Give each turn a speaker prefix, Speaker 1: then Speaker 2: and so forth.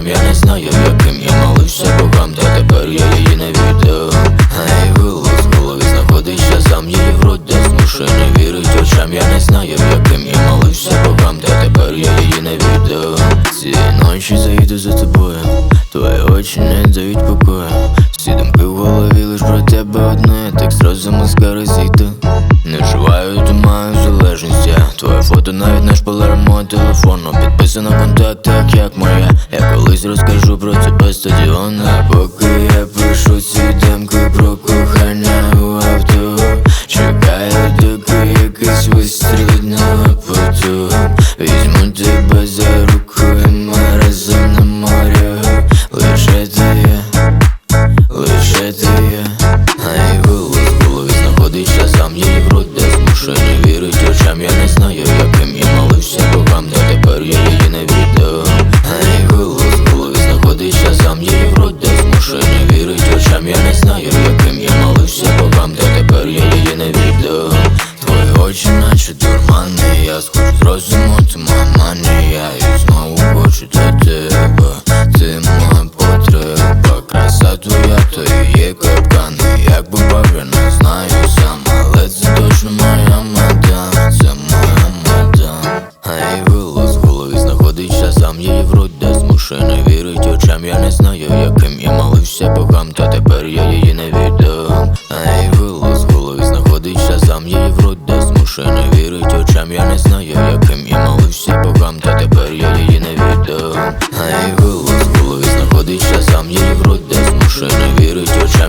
Speaker 1: очам, я не знаю, яким я молився богам, та тепер я її не віддам. А й голос в голові знаходить часам, її в рот, де змушує не вірить очам, я не знаю, яким я молився богам, та тепер я її не віддам. Ці ночі заїду за тобою, твої очі не дають покою. Всі думки в голові лиш про тебе одне, текст розуму скоро зійде. Не вживаю, то маю залежність я. Твоє фото навіть не шпалера мого телефону. Підписано контакт, так як моя. Я колись розкажу про тебе стадіону. А поки я пишу ці демки про кохання у авто, чекаю, доки якийсь вистрілить на поту. Візьму тебе за руку і ми разом на морі. Лише ти є, лише ти є. А й голос в голові знаходить часам, її в рот, де змушує не вірить очам, я не знаю, яким я молився богам, та тепер я її не віддам. А й голос в голові знаходить часам, її в рот, де змушує не вірить очам, я не знаю, яким я молився богам, та тепер я її не віддам. Твої очі наче дурмани, я схожу з розуму, ти моя манія, і знову хочу для тебе, ти моя потреба. Краса твоя, то і є капкан, як бував, я не знаю сам, але це точно моя мадам, це моя мадам. А й голос в голові знаходить часам, її в рот, де змушує не вірить очам, я не знаю, яким я молився богам, та тепер я її не віддам. А й голос в голові знаходить часам, її в рот, де змушує не вірить очам, я не знаю, яким я молився богам, та тепер я її не віддам. А й голос в голові знаходить часам, її в рот, де змушує не вірить очам.